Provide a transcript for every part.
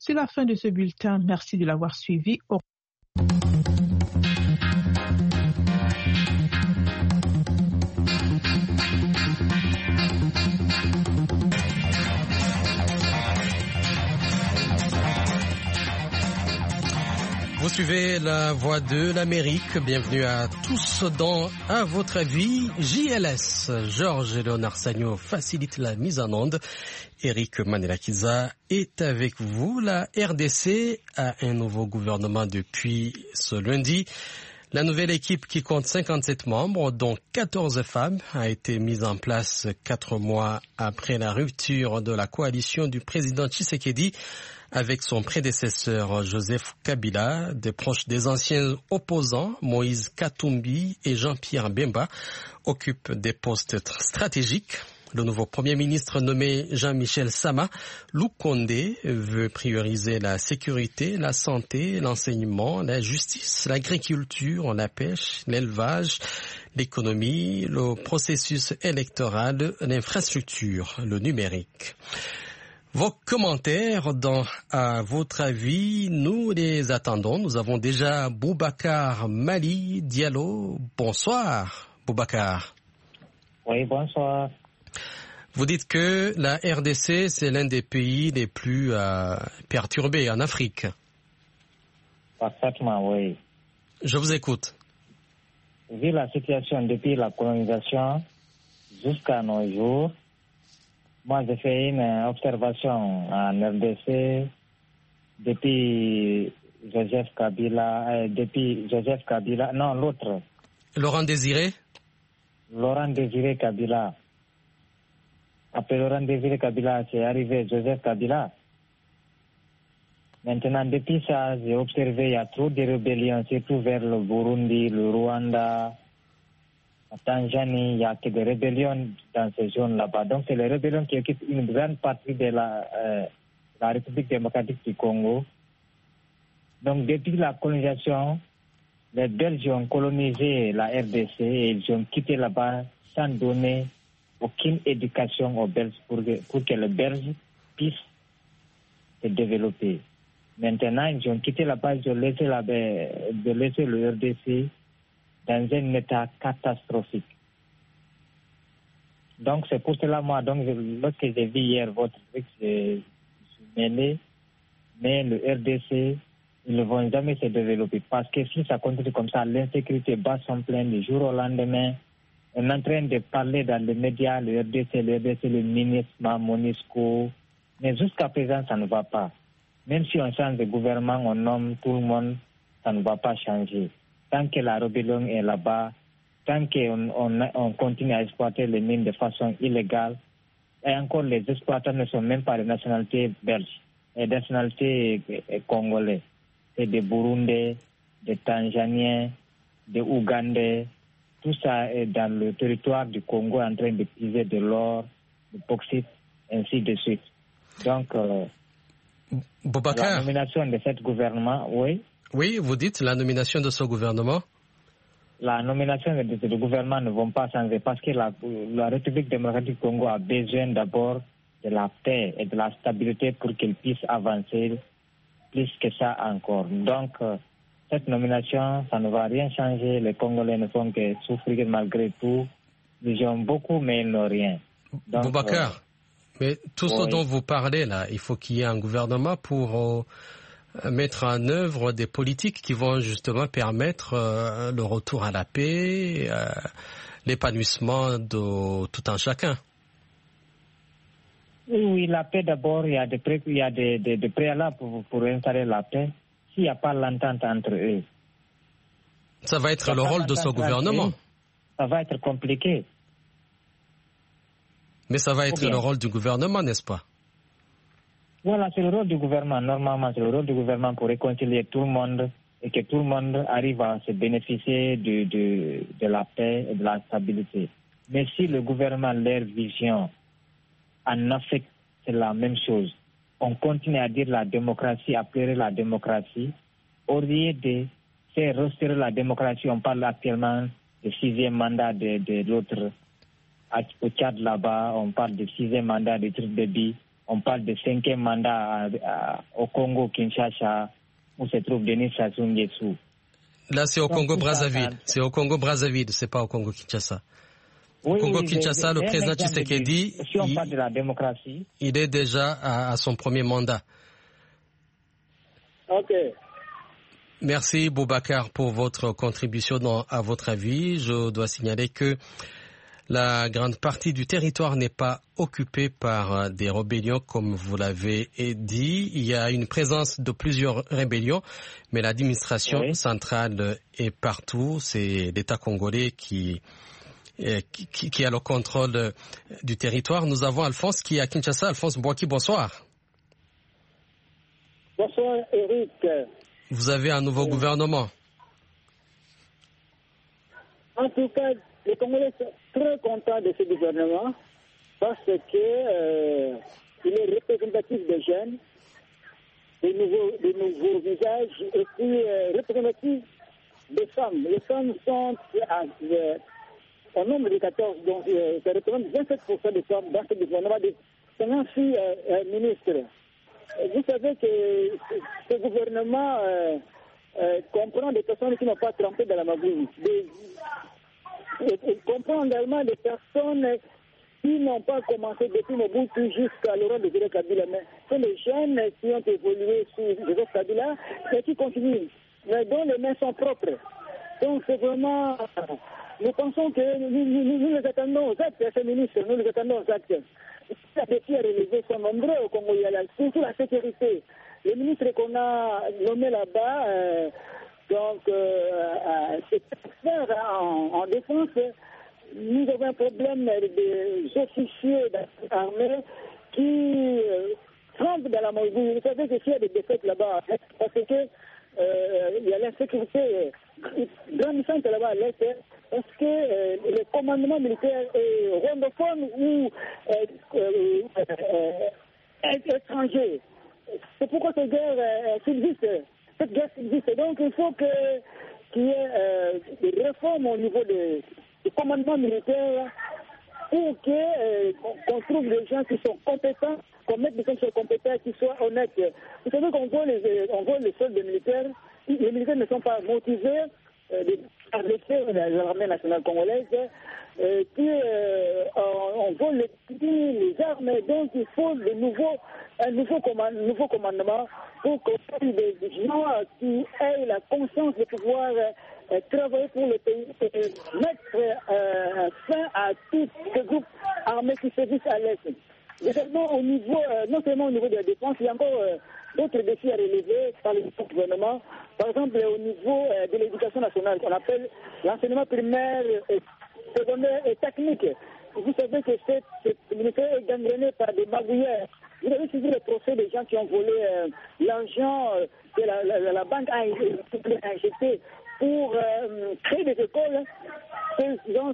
C'est la fin de ce bulletin. Merci de l'avoir suivi. Vous suivez la Voix de l'Amérique. Bienvenue à tous dans À votre avis, JLS. Georges Léonard Sagno facilite la mise en onde. Eric Manelakiza est avec vous. La RDC a un nouveau gouvernement depuis ce lundi. La nouvelle équipe qui compte 57 membres, dont 14 femmes, a été mise en place 4 mois après la rupture de la coalition du président Tshisekedi avec son prédécesseur Joseph Kabila. Des proches des anciens opposants, Moïse Katumbi et Jean-Pierre Bemba, occupent des postes stratégiques. Le nouveau Premier ministre nommé Jean-Michel Sama Lukonde veut prioriser la sécurité, la santé, l'enseignement, la justice, l'agriculture, la pêche, l'élevage, l'économie, le processus électoral, l'infrastructure, le numérique. Vos commentaires dans À votre avis, nous les attendons. Nous avons déjà Boubacar Mali Diallo. Bonsoir, Boubacar. Oui, bonsoir. Vous dites que la RDC, c'est l'un des pays les plus perturbés en Afrique. Parfaitement, oui. Je vous écoute. Vu la situation depuis la colonisation jusqu'à nos jours, moi j'ai fait une observation en RDC depuis Joseph Kabila, non l'autre. Laurent Désiré Kabila. Après Laurent Désiré Kabila, c'est arrivé Joseph Kabila. Maintenant, depuis ça, j'ai observé il y a trop de rébellions, surtout vers le Burundi, le Rwanda, la Tanzanie. Il n'y a que des rébellions dans ces zones là-bas. Donc, c'est les rébellions qui occupent une grande partie de la République démocratique du Congo. Donc, depuis la colonisation, les Belges ont colonisé la RDC et ils ont quitté là-bas sans donner aucune éducation aux Belges pour que les Belges puissent se développer. Maintenant, ils ont quitté là-bas, ils ont laissé le RDC dans un état catastrophique. Donc, c'est pour cela, moi, lorsque j'ai vu hier votre truc, je suis mêlé, mais le RDC, ils ne vont jamais se développer. Parce que si ça continue comme ça, l'insécurité bat son plein du jour au lendemain. On est en train de parler dans les médias, le RDC, le ministre, Monisco. Mais jusqu'à présent, ça ne va pas. Même si on change de gouvernement, on nomme tout le monde, ça ne va pas changer. Tant que la rébellion est là-bas, tant qu'on continue à exploiter les mines de façon illégale, et encore les exploitants ne sont même pas de nationalité belge, et de nationalité congolais. C'est des Burundais, des Tanzaniens, des Ougandais. Tout ça est dans le territoire du Congo en train de puiser de l'or, du bauxite, ainsi de suite. Donc, Boubacar, la nomination de ce gouvernement, oui. Oui, vous dites la nomination de ce gouvernement. La nomination de ce gouvernement ne vont pas changer parce que la République démocratique du Congo a besoin d'abord de la paix et de la stabilité pour qu'il puisse avancer plus que ça encore. Donc, cette nomination, ça ne va rien changer. Les Congolais ne font que souffrir malgré tout. Ils ont beaucoup, mais ils n'ont rien. Donc, Boubacar, mais tout ce dont vous parlez là, il faut qu'il y ait un gouvernement pour mettre en œuvre des politiques qui vont justement permettre le retour à la paix, l'épanouissement de tout un chacun. Oui, la paix d'abord, il y a des préalables pour installer la paix. S'il n'y a pas l'entente entre eux. Ça va être le rôle de ce gouvernement. Ça va être compliqué. Mais ça va être le rôle du gouvernement, n'est-ce pas? Voilà, c'est le rôle du gouvernement. Normalement, c'est le rôle du gouvernement pour réconcilier tout le monde et que tout le monde arrive à se bénéficier de la paix et de la stabilité. Mais si le gouvernement, leur vision en Afrique, c'est la même chose. On continue à dire la démocratie, à pleurer la démocratie. Au lieu de faire restaurer la démocratie, on parle actuellement du 6e mandat de l'autre. Au Tchad là-bas, on parle du 6e mandat de Idriss Déby. on parle de 5e mandat au Congo-Kinshasa, où se trouve Denis Sassou Nguesso. Là, c'est au Congo-Brazzaville. C'est au Congo-Brazzaville, c'est pas au Congo-Kinshasa. Au Congo-Kinshasa, le président Tshisekedi, si on parle de la démocratie, il est déjà à son premier mandat. Ok. Merci Boubacar pour votre contribution à votre avis. Je dois signaler que la grande partie du territoire n'est pas occupée par des rébellions, comme vous l'avez dit. Il y a une présence de plusieurs rébellions, mais l'administration centrale est partout. C'est l'État congolais qui a le contrôle du territoire. Nous avons Alphonse qui est à Kinshasa. Alphonse Bouaki, bonsoir. Bonsoir Eric. Vous avez un nouveau gouvernement. En tout cas, les Congolais sont très contents de ce gouvernement parce que il est représentatif des jeunes, des nouveaux visages et puis représentatif des femmes. Les femmes sont au nombre de 14, donc ça représente 27% des femmes dans ce gouvernement de 56 ministres. Vous savez que ce gouvernement comprend des personnes qui n'ont pas trempé dans la magouille. Il comprend également des personnes qui n'ont pas commencé depuis Mobutu jusqu'à Laurent Désiré Kabila. Mais ce sont les jeunes qui ont évolué sous Joseph Kabila et qui continuent, mais dont les mains sont propres. Donc c'est vraiment... Nous pensons que nous les attendons aux actes, ces ministres, nous les attendons aux actes. Les défis à relever sont nombreux au Congo, surtout la sécurité. Les ministres qu'on a nommés là-bas, c'est expert en défense. Nous avons un problème des officiers d'armée qui trempent dans la magouille. Vous savez que s'il y a des défaites là-bas, parce que il y a l'insécurité grandissante là-bas à l'Est, parce que le commandement militaire est rondophone ou étranger. C'est pourquoi cette guerre subsiste. Donc il faut qu'il y ait des réformes au niveau du commandement militaire pour qu'on trouve des gens qui sont compétents, qu'on mette des gens qui sont compétents, qui soient honnêtes. Vous savez qu'on voit les soldes des militaires, les militaires ne sont pas motivés à laisser l'armée nationale congolaise, puis on vole les armes, donc il faut un nouveau commandement pour qu'on ait des gens qui aient la conscience de pouvoir travailler pour le pays et mettre fin à tous ces groupes armés qui sévissent à l'Est. Également au niveau, non seulement au niveau de la défense, il y a encore d'autres défis à relever par le gouvernement. Par exemple, au niveau de l'éducation nationale, qu'on appelle l'enseignement primaire, secondaire et technique. Vous savez que ce ministère est gangréné par des magouilleurs. Vous avez suivi le procès des gens qui ont volé l'argent que la banque a injecté pour créer des écoles. Ces gens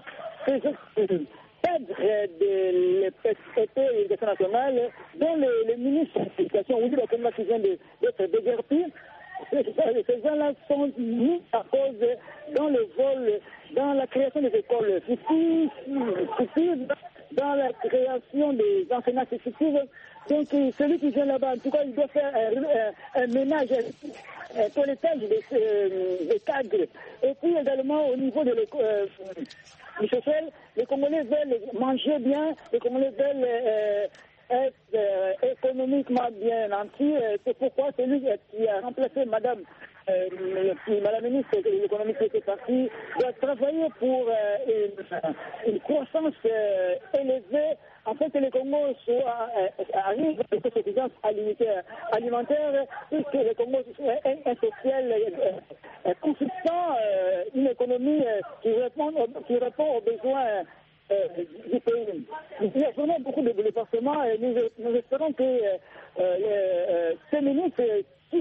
cadres de l'EPSP et l'éducation nationale, dont le ministre de l'Éducation, Willy Bakemba, qui vient d'être déguerpi. Ces gens-là sont mis à cause dans le vol, dans la création des écoles fictives, dans la création des enseignants fictifs. Donc celui qui vient là-bas, en tout cas, il doit faire un ménage, un toilettage des cadres. Et puis également au niveau de du social, les Congolais veulent manger bien, les Congolais veulent être économiquement bien nantis. C'est pourquoi celui qui a remplacé Madame ministre de l'économie qui était partie doit travailler pour une croissance élevée afin que le Congo arrive à une suffisance alimentaire, puisque le Congo est un social consistant, une économie qui répond aux besoins du pays. Il y a vraiment beaucoup de bouleversements et nous espérons que ces ministres qui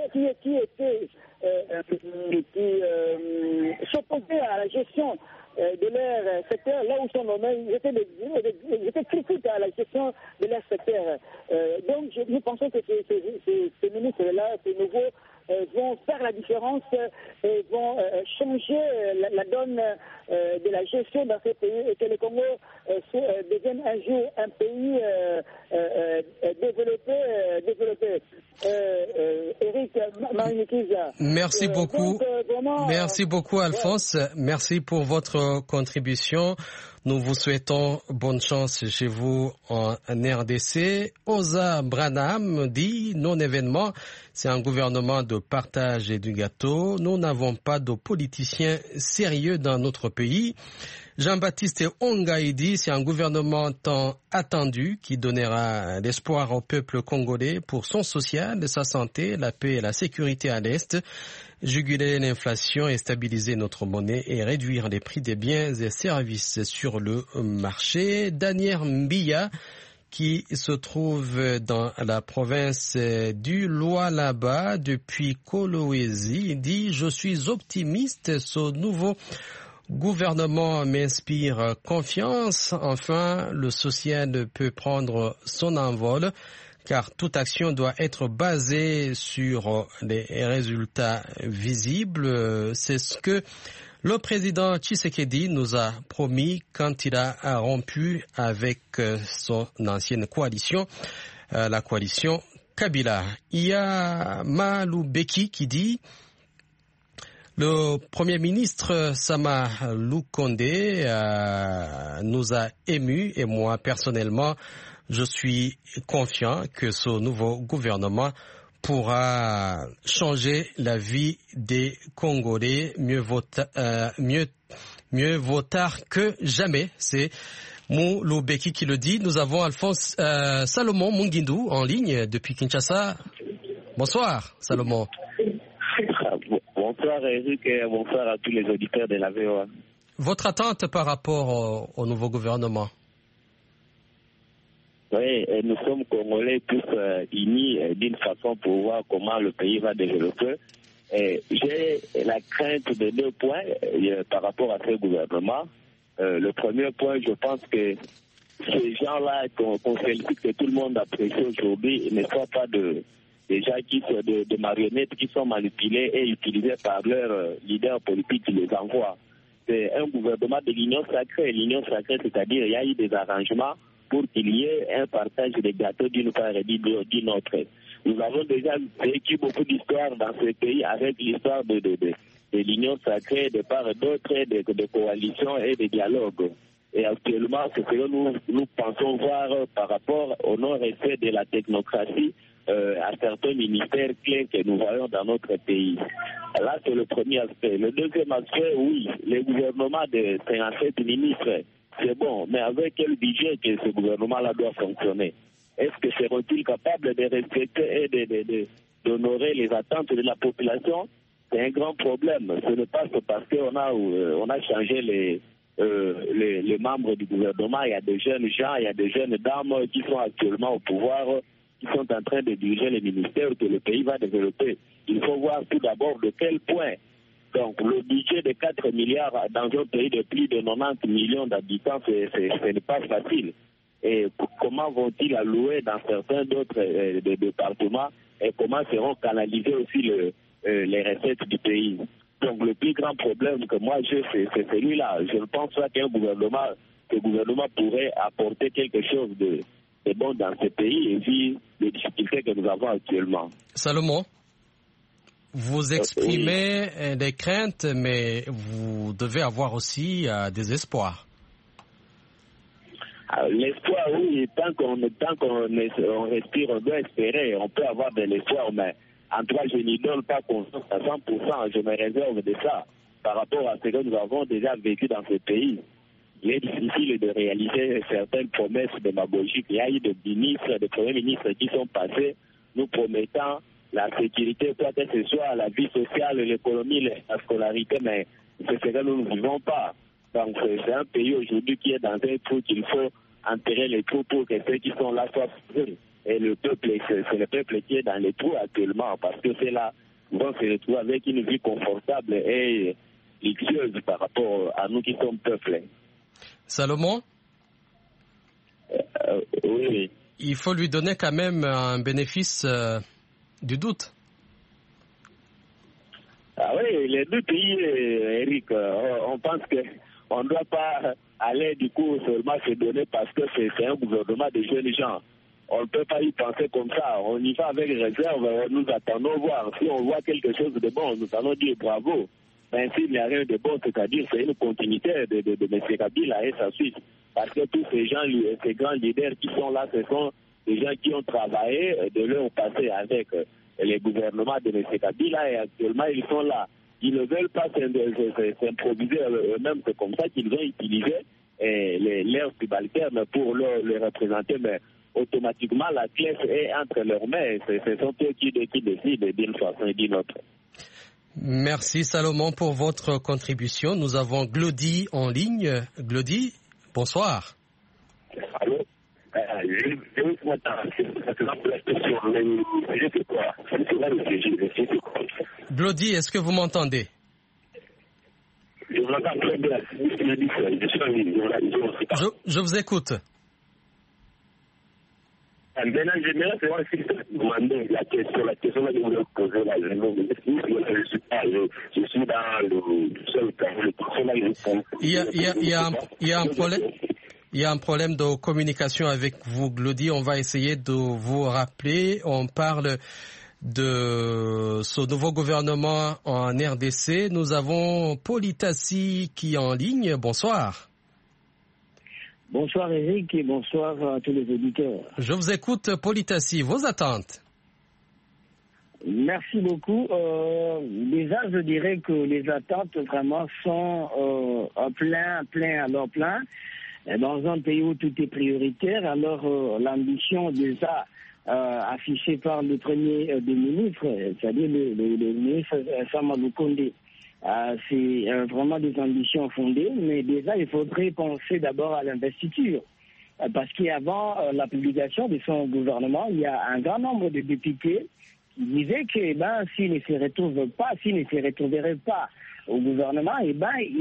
s'opposaient à la gestion de leur secteur, là où ils sont nommés, ils étaient critiques à la gestion de leur secteur. Donc nous pensons que ces ministres-là, ces nouveaux, vont faire la différence et vont changer la donne de la gestion dans ce pays et que le Congo devienne un jour un pays développé. Eric Manikiza. Merci beaucoup. Donc, merci beaucoup, Alphonse. Ouais. Merci pour votre contribution. Nous vous souhaitons bonne chance chez vous en RDC. Oza Branham dit non-événement, c'est un gouvernement de partage et du gâteau. Nous n'avons pas de politiciens sérieux dans notre pays. Jean-Baptiste Ongaïdi, c'est un gouvernement tant attendu qui donnera l'espoir au peuple congolais pour son social, sa santé, la paix et la sécurité à l'Est, juguler l'inflation et stabiliser notre monnaie et réduire les prix des biens et services sur le marché. Daniel Mbia, qui se trouve dans la province du Lualaba depuis Kolwezi, dit « Je suis optimiste, ce nouveau gouvernement m'inspire confiance. Enfin, le social peut prendre son envol car toute action doit être basée sur les résultats visibles. C'est ce que le président Tshisekedi nous a promis quand il a rompu avec son ancienne coalition, la coalition Kabila. Il y a Malou Beki qui dit le Premier ministre Sama Lukonde nous a émus et moi personnellement je suis confiant que ce nouveau gouvernement pourra changer la vie des Congolais mieux vaut tard que jamais. C'est Moulou Beki qui le dit. Nous avons Alphonse Salomon Mungindu en ligne depuis Kinshasa. Bonsoir Salomon. Bonsoir Eric et bonsoir à tous les auditeurs de la VOA. Votre attente par rapport au nouveau gouvernement? Oui, nous sommes Congolais tous unis d'une façon pour voir comment le pays va développer. J'ai la crainte de 2 points par rapport à ce gouvernement. Le premier point, je pense que ces gens-là qu'on félicite, que tout le monde apprécie aujourd'hui, ne soient pas des gens qui sont de marionnettes qui sont manipulés et utilisés par leurs leaders politiques qui les envoient. C'est un gouvernement de l'Union sacrée. L'Union sacrée, c'est-à-dire il y a eu des arrangements pour qu'il y ait un partage des gâteaux d'une part et d'une autre. Nous avons déjà vécu beaucoup d'histoires dans ce pays avec l'histoire de l'Union sacrée, de part et d'autre, de coalitions et de dialogues. Et actuellement, c'est ce que nous pensons voir par rapport au non-respect de la technocratie à certains ministères clés que nous voyons dans notre pays. Là, c'est le premier aspect. Le deuxième aspect, oui, le gouvernement de 57 ministres, c'est bon, mais avec quel budget que ce gouvernement-là doit fonctionner? Est-ce que seront-ils capables de respecter et d'honorer les attentes de la population? C'est un grand problème. Ce n'est pas parce qu'on a changé les membres du gouvernement. Il y a des jeunes gens, il y a des jeunes dames qui sont actuellement au pouvoir, qui sont en train de diriger les ministères que le pays va développer. Il faut voir tout d'abord de quel point. Donc, le budget de 4 milliards dans un pays de plus de 90 millions d'habitants, ce n'est pas facile. Et comment vont-ils allouer dans certains d'autres départements et comment seront canalisées aussi les recettes du pays? Donc, le plus grand problème que moi j'ai, c'est celui-là. Je ne pense pas qu'un gouvernement pourrait apporter quelque chose de bon dans ce pays et vu les difficultés que nous avons actuellement. Salomon, vous exprimez des craintes, mais vous devez avoir aussi des espoirs. L'espoir, oui, tant qu'on respire, on doit espérer. On peut avoir de l'espoir, mais en tout cas, je n'y donne pas confiance à 100%. Je me réserve de ça par rapport à ce que nous avons déjà vécu dans ce pays. Il est difficile de réaliser certaines promesses démagogiques. Il y a eu des ministres, des premiers ministres qui sont passés nous promettant la sécurité, quoi que ce soit, la vie sociale, l'économie, la scolarité, mais c'est ce que nous ne vivons pas. Donc c'est un pays aujourd'hui qui est dans un trou qu'il faut enterrer les trous pour que ceux qui sont là soient sauvés. Et le peuple, c'est le peuple qui est dans les trous actuellement, parce que c'est là où on se retrouve avec une vie confortable et luxueuse par rapport à nous qui sommes peuple. Salomon? Oui. Il faut lui donner quand même un bénéfice du doute. Ah oui, les deux pays, Eric, on pense que on ne doit pas aller du coup seulement se donner parce que c'est un gouvernement de jeunes gens. On ne peut pas y penser comme ça. On y va avec réserve. Nous attendons voir. Si on voit quelque chose de bon, nous allons dire bravo. Mais s'il n'y a rien de bon, c'est-à-dire c'est une continuité de M. Kabila et sa suite. Parce que tous ces gens, ces grands leaders qui sont là, ce sont des gens qui ont travaillé de leur passé avec les gouvernements de M. Kabila et actuellement ils sont là. Ils ne veulent pas s'improviser eux-mêmes. C'est comme ça qu'ils ont utilisé leurs subalternes pour les représenter. Mais automatiquement, la clé est entre leurs mains. Ce sont eux qui décident d'une façon et d'une autre. Merci Salomon pour votre contribution. Nous avons Glody en ligne. Glody, bonsoir. Allô? Glody, est-ce que vous m'entendez? Je vous entends très bien. Je vous écoute. Maintenant, j'aimerais savoir si vous demandez la question que je voulais poser là. Je suis dans le seul cas. Il y a un problème de communication avec vous, Glody. On va essayer de vous rappeler. On parle de ce nouveau gouvernement en RDC. Nous avons Politassi qui est en ligne. Bonsoir. Bonsoir Eric et bonsoir à tous les auditeurs. Je vous écoute, Politassi. Vos attentes? Merci beaucoup. Déjà, je dirais que les attentes vraiment sont plein à leur plein. Dans un pays où tout est prioritaire, alors l'ambition déjà affichée par le premier des ministres, c'est-à-dire le ministre Sama Lukonde, c'est vraiment des ambitions fondées, mais déjà il faudrait penser d'abord à l'investiture. Parce qu'avant la publication de son gouvernement, il y a un grand nombre de députés qui disaient que s'ils ne se retrouveraient pas au gouvernement, ils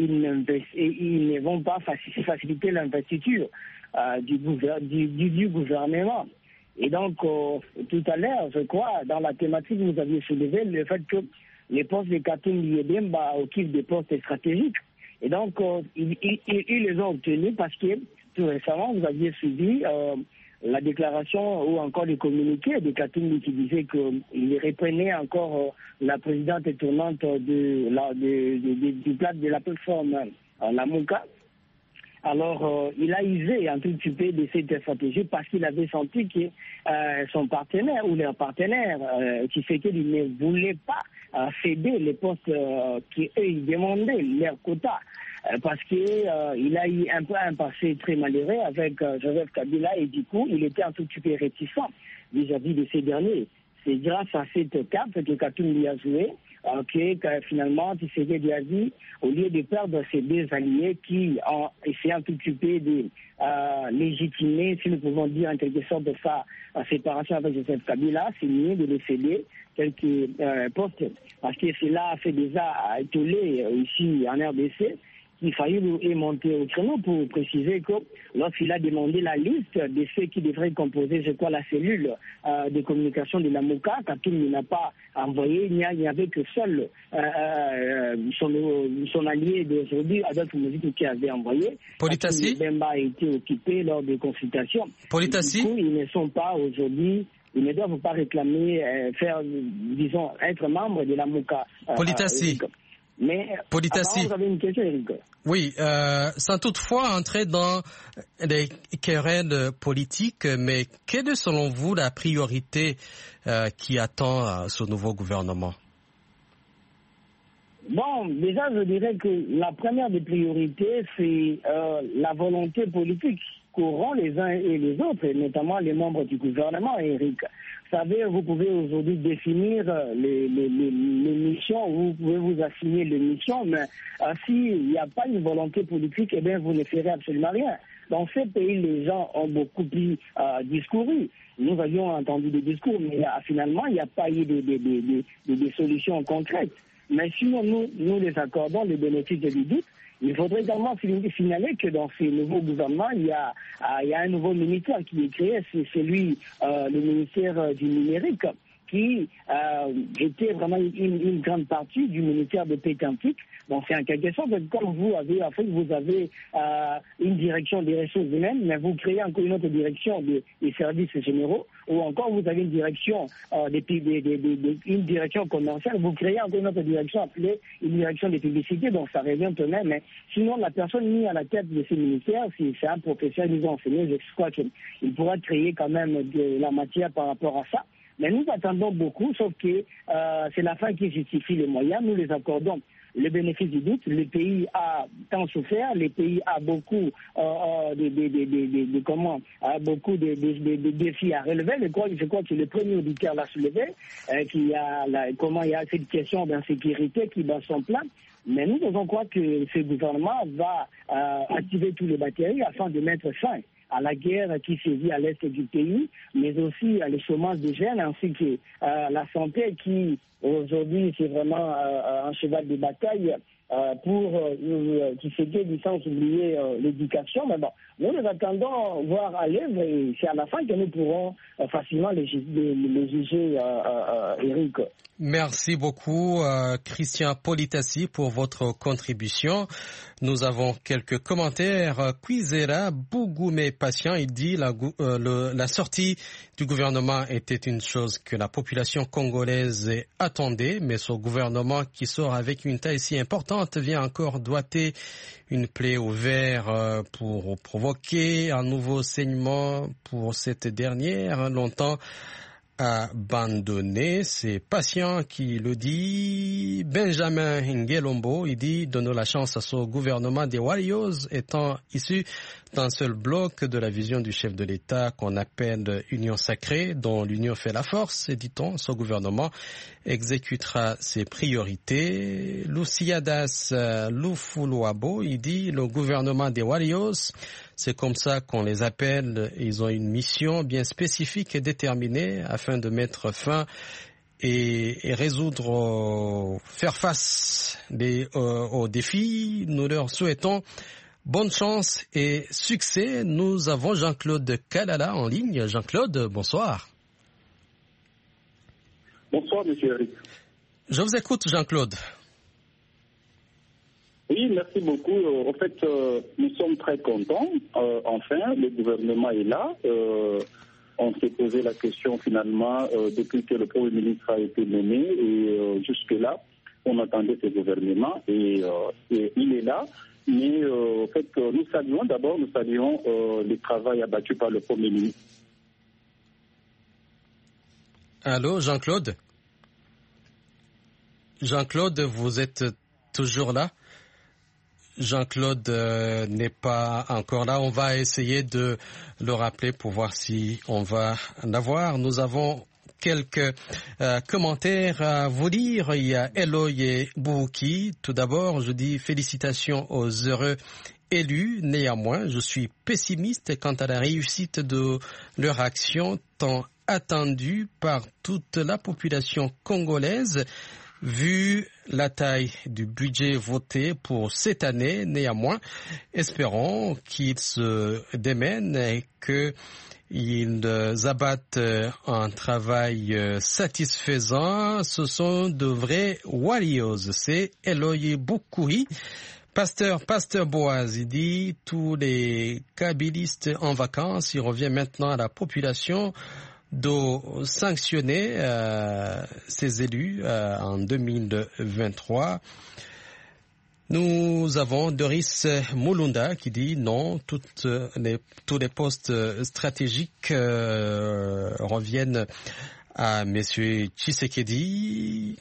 ne vont pas faciliter l'investiture du gouvernement. Et donc, tout à l'heure, je crois, dans la thématique, vous aviez soulevé le fait que les postes de Katumbi Yebemba occupent des postes stratégiques. Et donc, ils les ont obtenus parce que tout récemment, vous aviez suivi la déclaration ou encore les communiqués de Katumbi qui disait qu'il reprenait encore la présidente tournante du plat de la plateforme la Mouka. Alors, il a usé un tout petit peu de cette stratégie parce qu'il avait senti que son partenaire ou leur partenaire, qui fait qu'il ne voulait pas céder les postes qu'ils demandaient, leur quota. Parce qu'il a eu un peu un passé très malheureux avec Joseph Kabila et du coup, il était un tout petit peu réticent vis-à-vis de ces derniers. C'est grâce à cette carte que Katumbi a joué que finalement Tshisekedi a dit, au lieu de perdre ces deux alliés qui ont essayé un tout petit peu de légitimer, si nous pouvons dire en quelque sorte de sa séparation avec Joseph Kabila, c'est mieux de les céder quelques postes. Parce que cela a fait déjà étoiler ici en RDC. Il fallait monter au créneau pour préciser que lorsqu'il a demandé la liste de ceux qui devraient composer, je crois, la cellule de communication de la MOCA, Katumbi n'a pas envoyé, il n'y avait que seul son allié d'aujourd'hui, Adolphe Mouziki, qui avait envoyé. Politassi Bemba a été occupé lors des consultations. Politassi. Du coup, ils ne sont pas aujourd'hui, ils ne doivent pas réclamer, être membre de la MOCA. Politassi. Mais Politassi. vous avez une question, Eric? Oui, sans toutefois entrer dans les querelles politiques, mais quelle est selon vous la priorité qui attend ce nouveau gouvernement? Bon, déjà, je dirais que la première des priorités, c'est la volonté politique qu'auront les uns et les autres, et notamment les membres du gouvernement, Eric. Vous savez, vous pouvez aujourd'hui définir les missions, vous pouvez vous assigner les missions, mais s'il n'y a pas une volonté politique, eh bien, vous ne ferez absolument rien. Dans ces pays, les gens ont beaucoup plus discouru. Nous avions entendu des discours, mais finalement, il n'y a pas eu de solutions concrètes. Mais sinon, nous les accordons le bénéfice du doute. Il faudrait également signaler que dans ce nouveau gouvernement, il y a un nouveau ministère qui est créé, c'est celui, le ministère du numérique, qui était vraiment une grande partie du ministère de Pétantique. Bon, c'est en quelque sorte, comme vous avez une direction des ressources humaines, mais vous créez encore une autre direction des services généraux, ou encore vous avez une direction une direction commerciale, vous créez encore une autre direction appelée une direction des publicités, donc ça revient tout de même. Mais sinon, la personne mise à la tête de ces ministères, si c'est un professeur nous enseigné, je crois qu'il pourra créer quand même de la matière par rapport à ça. Mais nous attendons beaucoup, sauf que c'est la fin qui justifie les moyens, nous les accordons. Le bénéfice du doute, le pays a tant souffert, le pays a beaucoup de défis à relever. Je crois que le premier auditeur l'a soulevé, comment il y a cette question d'insécurité qui bat son plan. Mais nous devons croire que ce gouvernement va activer tous les batteries afin de mettre fin à la guerre qui sévit à l'est du pays, mais aussi à le chômage des jeunes, ainsi que la santé qui, aujourd'hui, c'est vraiment un cheval de bataille pour qui se dit sans oublier l'éducation. Mais bon, nous attendons voir à l'œuvre et c'est à la fin que nous pourrons facilement les juger, Eric. Merci beaucoup, Christian Politassi, pour votre contribution. Nous avons quelques commentaires. Kwizera Bougoumé Patient, il dit la sortie du gouvernement était une chose que la population congolaise attendait, mais ce gouvernement qui sort avec une taille si importante vient encore doiter une plaie ouverte pour provoquer un nouveau saignement pour cette dernière, longtemps abandonné. C'est Patient qui le dit. Benjamin Ngelombo, il dit: donnons la chance à ce gouvernement des Warriors étant issu d'un seul bloc de la vision du chef de l'État qu'on appelle Union sacrée, dont l'union fait la force. Et dit-on, ce gouvernement exécutera ses priorités. Luciadas Lufuluabo, il dit: le gouvernement des Warriors, c'est comme ça qu'on les appelle. Ils ont une mission bien spécifique et déterminée afin de mettre fin et résoudre, faire face aux défis. Nous leur souhaitons bonne chance et succès. Nous avons Jean-Claude Kalala en ligne. Jean-Claude, bonsoir. Bonsoir, monsieur Eric. Je vous écoute, Jean-Claude. Oui, merci beaucoup. En fait, nous sommes très contents. Enfin, le gouvernement est là. On s'est posé la question finalement depuis que le Premier ministre a été nommé et jusque-là, on attendait ce gouvernement et il est là. Mais en fait, nous saluons le travail abattu par le Premier ministre. Allô, Jean-Claude? Jean-Claude, vous êtes toujours là? Jean-Claude n'est pas encore là. On va essayer de le rappeler pour voir si on va l'avoir. Nous avons quelques commentaires à vous lire. Il y a Eloye Bouki. Tout d'abord, je dis félicitations aux heureux élus. Néanmoins, je suis pessimiste quant à la réussite de leur action tant attendue par toute la population congolaise. Vu la taille du budget voté pour cette année, néanmoins, espérons qu'ils se démènent et qu'ils abattent un travail satisfaisant. Ce sont de vrais warriors. C'est Eloye Boukouri. Pasteur Boaz, il dit: tous les kabylistes en vacances, il revient maintenant à la population de sanctionner ces élus en 2023. Nous avons Doris Mulunda qui dit non, tous les postes stratégiques reviennent à M. Tshisekedi.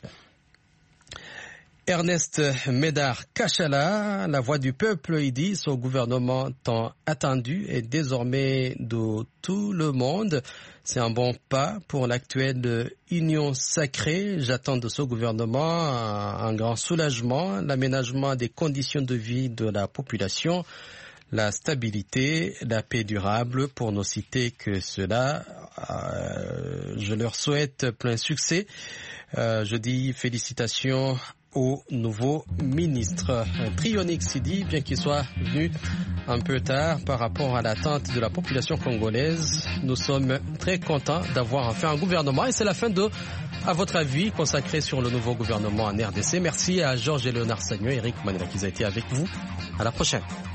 Ernest Médard Kachala, la voix du peuple, il dit: ce gouvernement tant attendu est désormais de tout le monde. C'est un bon pas pour l'actuelle union sacrée. J'attends de ce gouvernement un grand soulagement, l'aménagement des conditions de vie de la population, la stabilité, la paix durable, pour ne citer que cela. Je leur souhaite plein succès. Je dis félicitations au nouveau ministre. Trionique Sidi, bien qu'il soit venu un peu tard par rapport à l'attente de la population congolaise, nous sommes très contents d'avoir enfin un gouvernement et c'est la fin de À votre avis consacré sur le nouveau gouvernement en RDC. Merci à Georges et Léonard Sagnon et Eric Manela qui a été avec vous. À la prochaine.